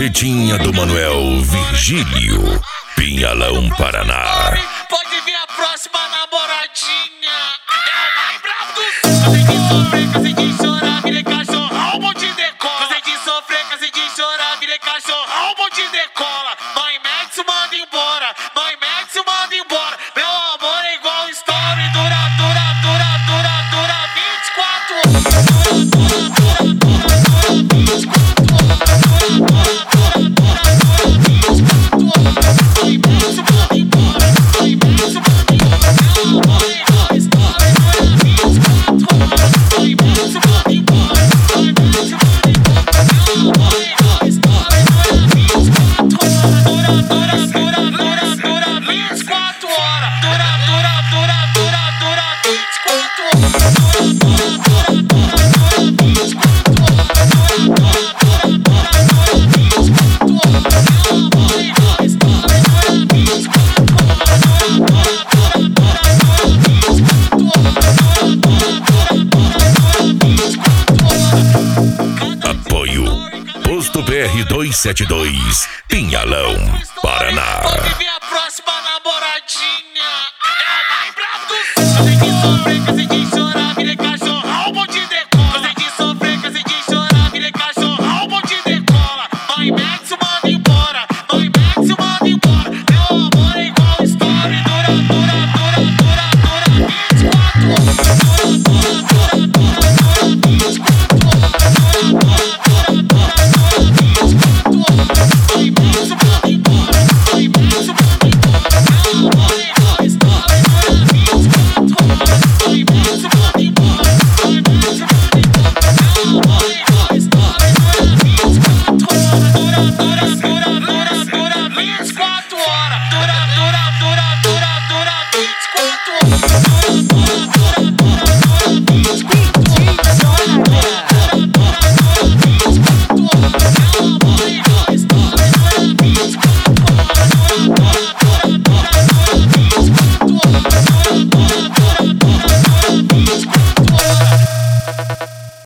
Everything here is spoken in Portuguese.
Gavetinha do Manuel Virgílio, Pinhalão, Paraná. Pode vir a próxima namoradinha. É o mais bravo do sul. Cansei de sofrer, cansei de chorar, virei cachorrão, bom de decola. Cansei de sofrer, cansei de chorar, virei cachorrão, bom de decola. Mãe Max manda embora, mãe Max manda embora. Meu amor é igual story, dura 24 horas. Apoio Posto BR 272, Pinhalão, Paraná. Pode vir a próxima namoradinha. É o mais bravo do sul.